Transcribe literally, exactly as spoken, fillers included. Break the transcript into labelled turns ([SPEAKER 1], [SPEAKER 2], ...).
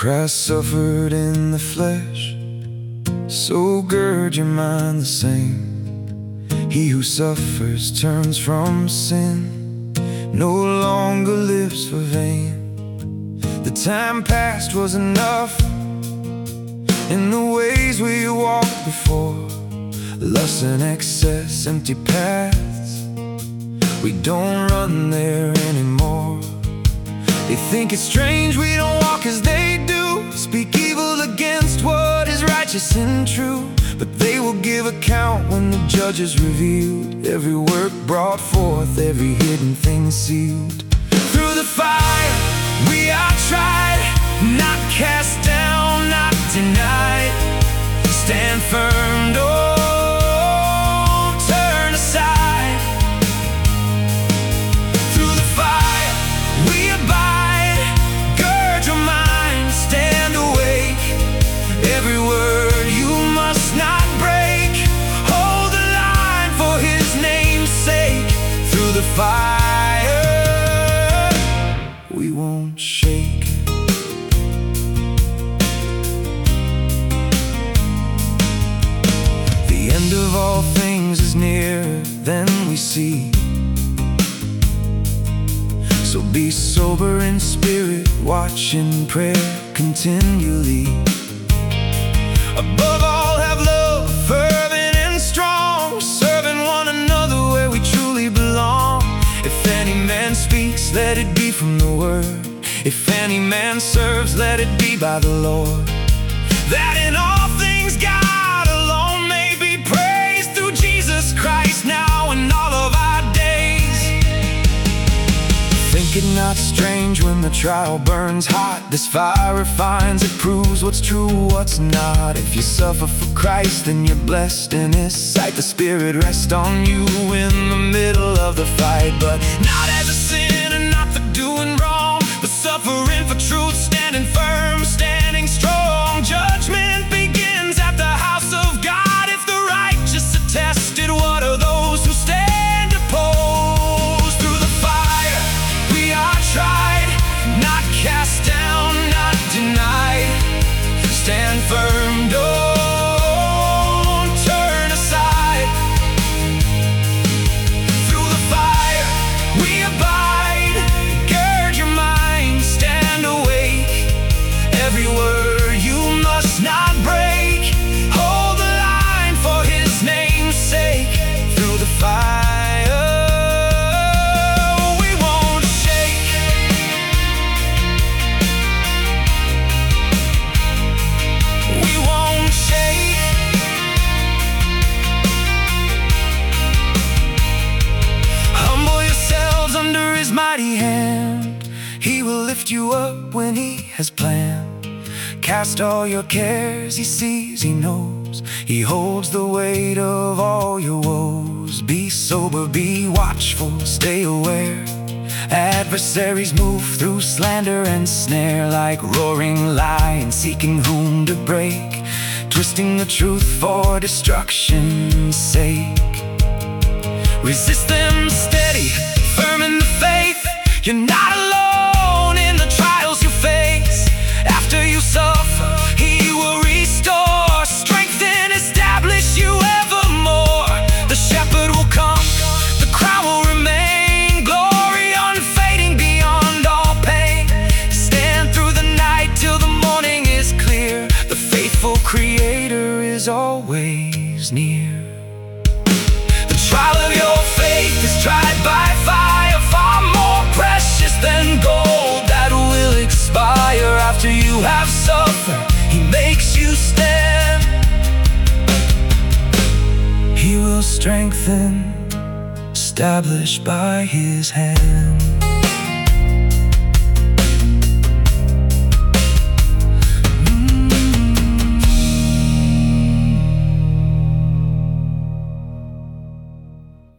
[SPEAKER 1] Christ suffered in the flesh, so gird your mind the same. He who suffers turns from sin, no longer lives for vain. The time past was enough in the ways we walked before. Lust and excess, empty paths, we don't run there anymore. They think it's strange we don't walk as they do, speak evil against what is righteous and true. But they will give account when the judge is revealed, every work brought forth, every hidden thing sealed. Through the fire we are tried, not cast down, not denied. Stand firm, don't turn aside. Through the fire we abide, gird your mind, stand awake. Every word you must not break, hold the line for his name's sake. Through the fire we won't shake. The end of all things is nearer than we see, so be sober in spirit, watch in prayer continually. Above all have love, fervent and strong, serving one another where we truly belong. If any man speaks, let it be from the word. If any man serves, let it be by the Lord. That in all things God alone may be praised, through Jesus Christ now and all of our days. Think it not strange when the trial burns hot, this fire refines, it proves what's true, what's not. If you suffer for Christ, then you're blessed in his sight. The Spirit rests on you in the middle of the fight, but not as a sin and not for doing wrong, but suffering for truth, standing firm, standing strong. Judgment begins at the house of God. If the righteous are tested, what are those who stand opposed? Through the fire we are tried, not cast down, not denied. Stand firm, don't turn aside. Through the fire we abide, gird your mind, stand awake. Every word you must not break, hold the line for his name's sake. Through the fire we won't shake. We won't shake. Humble yourselves under his mighty hand, he will lift you up when he has planned. Cast all your cares, he sees, he knows, he holds the weight of all your woes. Be sober, be watchful, stay aware. Adversaries move through slander and snare, like roaring lions seeking whom to break, twisting the truth for destruction's sake. Resist them steady, firm in the faith. You're not alone in the trials you face. After you suffer, he will restore, strengthen, establish you evermore. The shepherd will come, the crown will remain, glory unfading beyond all pain. Stand through the night till the morning is clear, the faithful Creator is always near. The trial of your faith is tried by fire, far more precious than gold that will expire. After you have suffered, he makes you stand. He will strengthen, established by his hand.